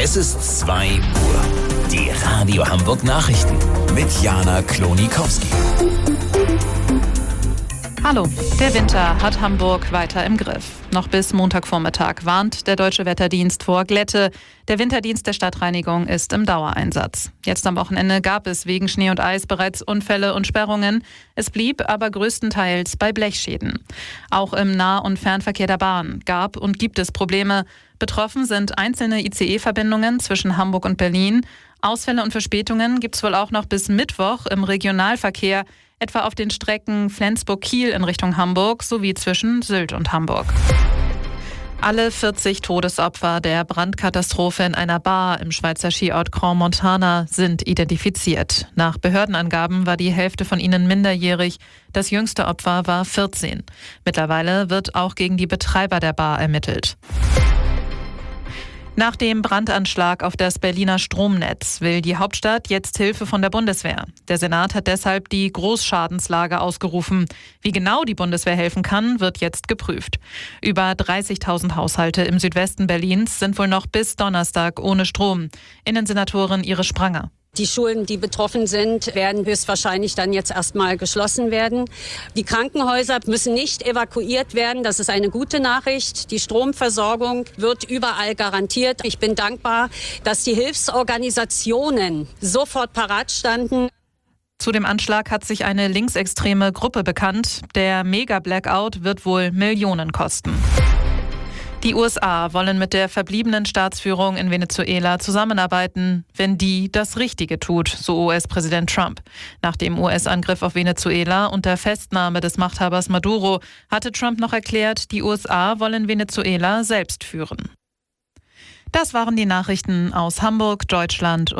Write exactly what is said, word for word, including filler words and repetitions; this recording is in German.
Es ist zwei Uhr. Die Radio Hamburg Nachrichten mit Jana Klonikowski. Hallo, der Winter hat Hamburg weiter im Griff. Noch bis Montagvormittag warnt der Deutsche Wetterdienst vor Glätte. Der Winterdienst der Stadtreinigung ist im Dauereinsatz. Jetzt am Wochenende gab es wegen Schnee und Eis bereits Unfälle und Sperrungen. Es blieb aber größtenteils bei Blechschäden. Auch im Nah- und Fernverkehr der Bahn gab und gibt es Probleme. Betroffen sind einzelne I C E-Verbindungen zwischen Hamburg und Berlin. Ausfälle und Verspätungen gibt es wohl auch noch bis Mittwoch im Regionalverkehr, etwa auf den Strecken Flensburg-Kiel in Richtung Hamburg sowie zwischen Sylt und Hamburg. Alle vierzig Todesopfer der Brandkatastrophe in einer Bar im Schweizer Skiort Crans-Montana sind identifiziert. Nach Behördenangaben war die Hälfte von ihnen minderjährig. Das jüngste Opfer war vierzehn. Mittlerweile wird auch gegen die Betreiber der Bar ermittelt. Nach dem Brandanschlag auf das Berliner Stromnetz will die Hauptstadt jetzt Hilfe von der Bundeswehr. Der Senat hat deshalb die Großschadenslage ausgerufen. Wie genau die Bundeswehr helfen kann, wird jetzt geprüft. Über dreißigtausend Haushalte im Südwesten Berlins sind wohl noch bis Donnerstag ohne Strom. Innensenatorin Iris Spranger. Die Schulen, die betroffen sind, werden höchstwahrscheinlich dann jetzt erstmal geschlossen werden. Die Krankenhäuser müssen nicht evakuiert werden. Das ist eine gute Nachricht. Die Stromversorgung wird überall garantiert. Ich bin dankbar, dass die Hilfsorganisationen sofort parat standen. Zu dem Anschlag hat sich eine linksextreme Gruppe bekannt. Der Mega-Blackout wird wohl Millionen kosten. Die U S A wollen mit der verbliebenen Staatsführung in Venezuela zusammenarbeiten, wenn die das Richtige tut, so U S-Präsident Trump. Nach dem U S-Angriff auf Venezuela und der Festnahme des Machthabers Maduro hatte Trump noch erklärt, die U S A wollen Venezuela selbst führen. Das waren die Nachrichten aus Hamburg, Deutschland